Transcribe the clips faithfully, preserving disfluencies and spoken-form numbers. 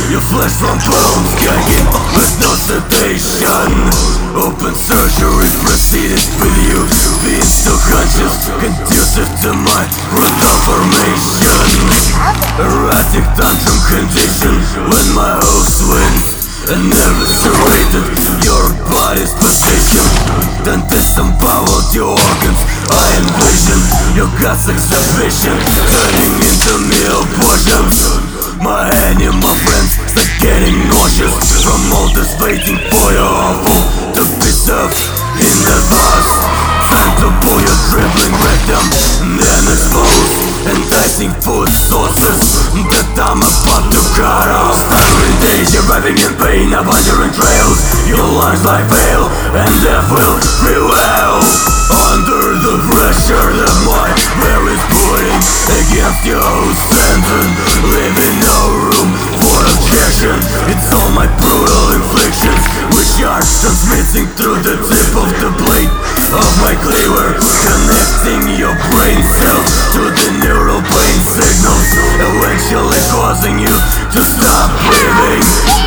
Your flesh from bones, gagging with no sedation. Open surgery proceeded with you being still conscious, conducive to my brutal formation. Erratic tantrum condition when my hopes wins and eviscerated your body's position. Then disemboweled your organs. I envision your guts exhibition turning into meal portions. My animal friends start getting nauseous from all this waiting for your awful to be served in the vast. Time to pull your dribbling rectum and expose enticing food sources that I'm about to cut off. Every day you're arriving in pain upon your entrails. Your lungs lie fail and death will prevail under the pressure that my will is putting against your sentence, leaving no room for objection. It's all my brutal inflictions which are transmitting through the tip of the blade of my cleaver, connecting your brain cells to the neural brain signals, eventually causing you to stop breathing.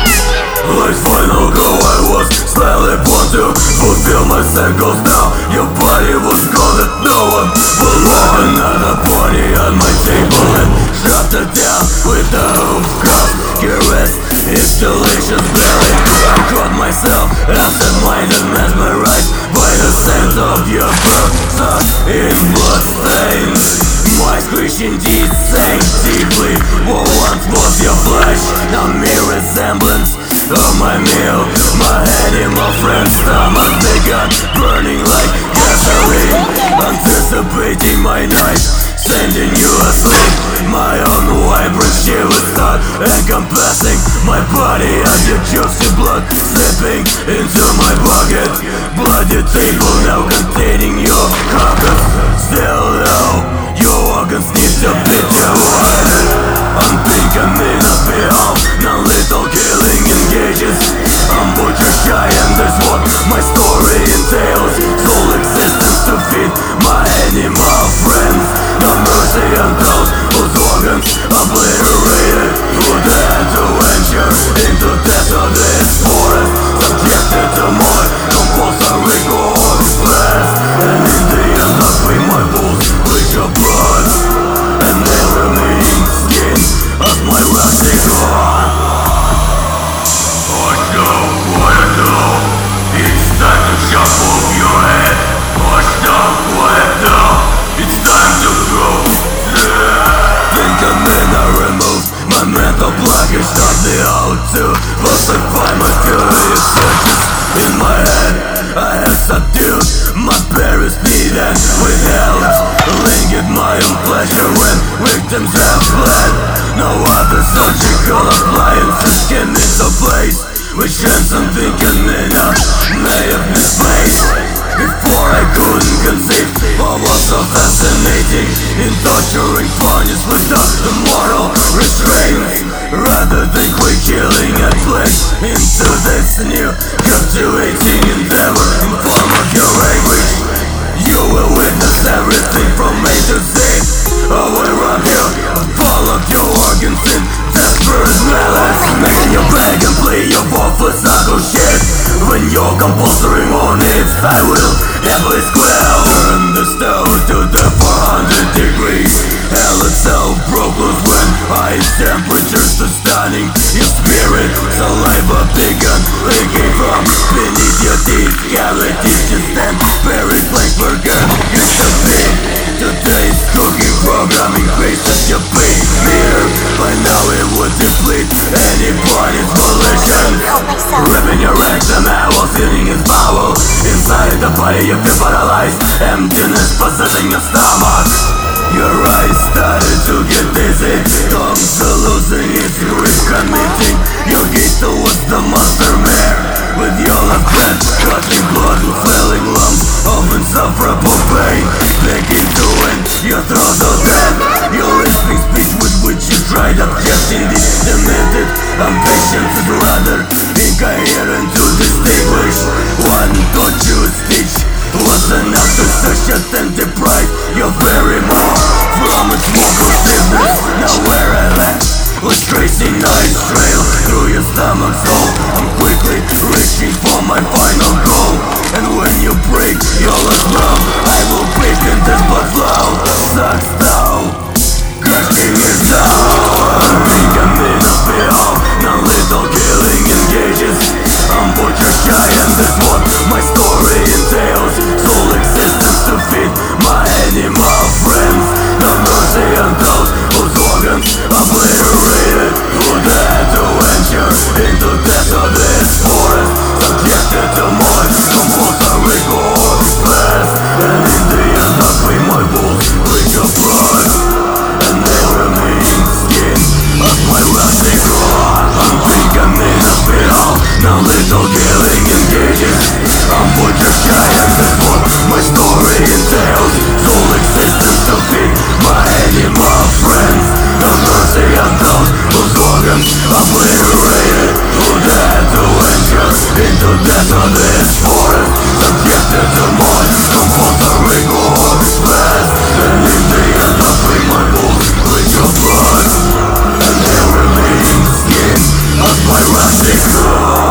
Life's final goal, I was slightly born to fulfill my cycles. Now your body was gone that no one belonged. Another body on my table and shut it down with a hoof cuff. Caress installations belly. I caught myself absent-minded, mesmerized by the scent of your person in blood stains. My screeching teeth sank deeply. What once was your flesh, now mere resemblance of my meal. My animal friend's stomach began burning like gasoline, anticipating my night, sending you asleep. My own vibrant shivers start encompassing my body as your juicy blood slipping into my bucket. Bloody table now containing your carcass. Still though, your organs need to be devoured. I'm thinking enough behalf, non-lethal killing engages. I'm butcher shy and that's what my story entails. Sole existence to feed my animal friends. No mercy on those whose organs obliterated, who dared to venture into death of this forest, subjected to my compulsory corpse. And in the end I free my balls with your blood and the remaining skin of my rusty core. Watch out, quiet now. It's time to chop off your head. Watch out, quiet now. It's time to go. Think a minute I removed my mental blockage, not the out to pacify my furious searches in my head. I have subdued my barest need and withheld, lingered my own pleasure when victims have fled. No other surgical appliances came into place, which ends I'm thinking enough may have misplaced. Before I couldn't conceive what was so fascinating in torturing ponies without immortal restraints. Rather than quick killing, I plunged into this new captivating endeavor in form of your anguish. You will witness everything from A to Z. Away from you, follow your organs in desperate malice, making your beg and play your worthless psycho shit. When your compulsory mornings, I will happily square. Turn the stove to the four hundred degrees. Hell itself broke loose when ice temperatures to stunning your spirit. Saliva began leaking from beneath your teeth. Reality just then buried like burger used to be. Today's cooking programming faces your beat meter. By now it would deplete anybody's volitions. Ripping your rectum out while feeling his bowel. Inside the body you feel paralyzed, emptiness possessing your stomach. Your eyes started to get dizzy, tongues are losing its grip, committing your gaze towards the monster mare. With your left hand gushing blood, swelling lumps of insufferable pain, begging to end your throat of death. Your lisping speech with which you tried objecting the demented ambitions is rather incoherent to distinguish. One tortuous speech was enough to satiate and deprive your very more from its more stiffness. Now where I left was tracing nice trail through face.